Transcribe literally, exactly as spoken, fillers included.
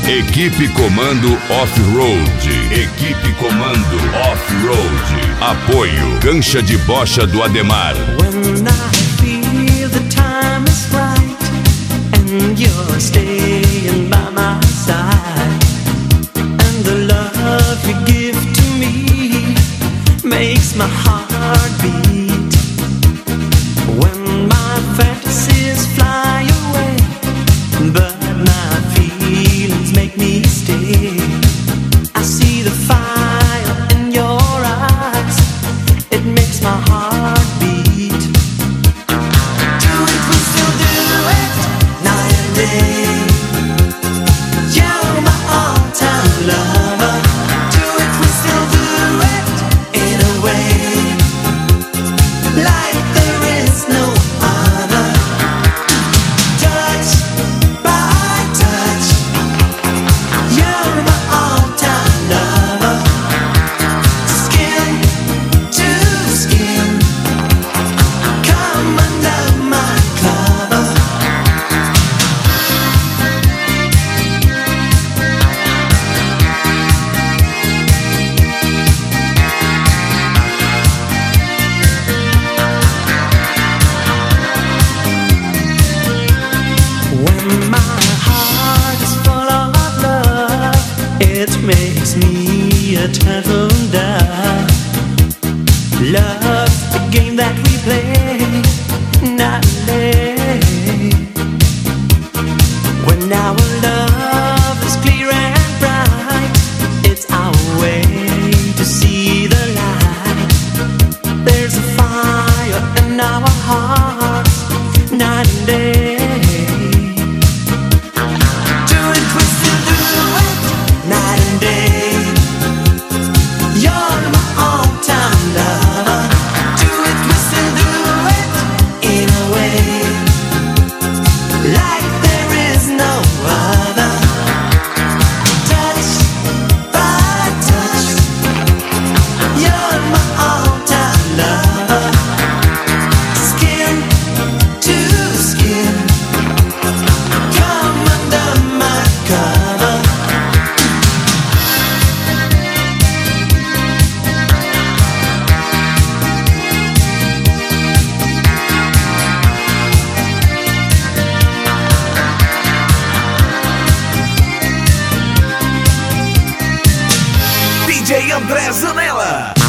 Equipe Comando Off-Road. Equipe Comando Off-Road. Apoio Cancha de Bocha do Ademar. When I feel the time is right and you're staying by my side, and the love you give to me makes my heart beat. When my fantasies fly away, but my feelings make me stay, I see the fire in your eyes, it makes my heart beat. Do it, we still do it, night and day. You're my all-time lover. Do it, we still do it, in a way, like there is no other. Touch by touch, you're my all-time lover. Skin to skin, come under my cover. When my heart is full of love, it makes me a turtle dove. Love's the game that we play nightly. When our love is clear and bright, it's our way to see the light. There's a fire in our hearts night and day. Do it, we still do it, night and day. You're my all-time lover. Do it, we still do it, in a way, like there is no other. Touch by touch, you're my all-time lover. Skin to skin, come under my cover. D J André Zanella.